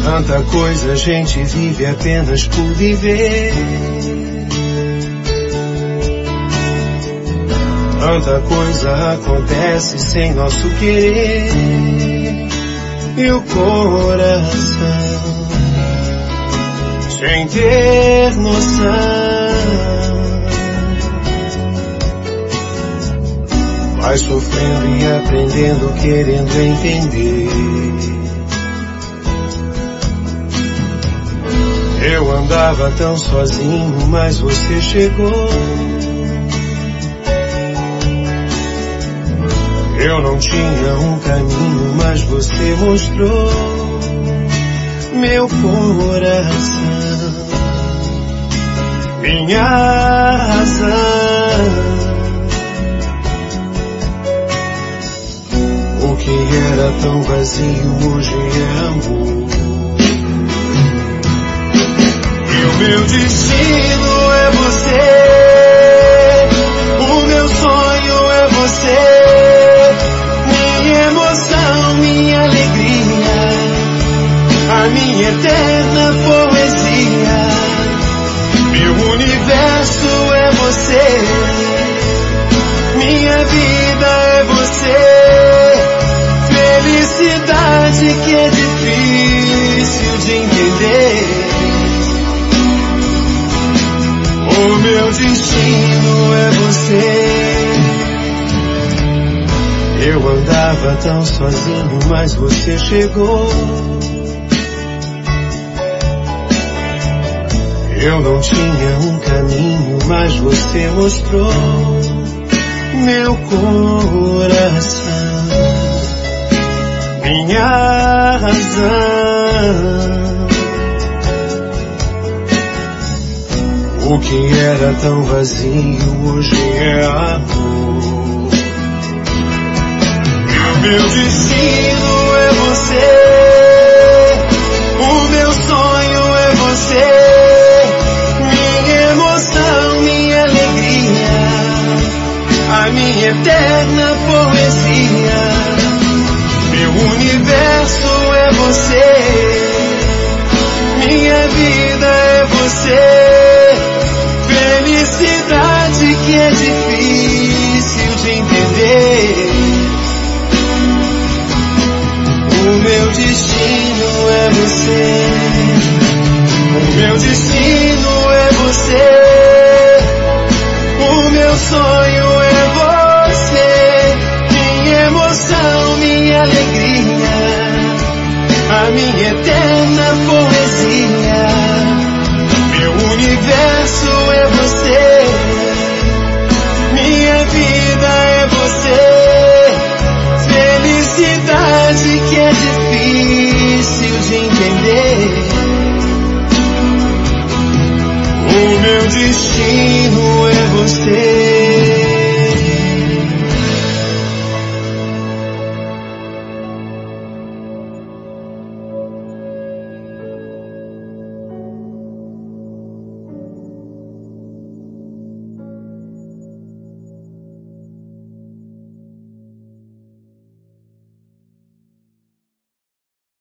Tanta coisa a gente vive apenas por viver. Tanta coisa acontece sem nosso querer. E o coração, sem ter noção, vai sofrendo e aprendendo, querendo entender. Eu andava tão sozinho, mas você chegou. Eu não tinha um caminho, mas você mostrou. Meu coração, minha razão. O que era tão vazio hoje é amor. E o meu destino é você. O meu sonho é você. Minha emoção, minha alegria, a minha eterna poesia. Meu universo é você. Minha vida é você. Felicidade que é difícil de entender. O meu destino é você. Eu andava tão sozinho, mas você chegou. Eu não tinha um caminho, mas você mostrou. Meu coração, minha razão. O que era tão vazio hoje é amor. E o meu destino é você. O meu sonho é você. Minha emoção, minha alegria, a minha eterna poesia. Meu universo é você. Minha vida é você. Felicidade que é difícil de entender. O meu destino é você. O meu destino é você. O meu sonho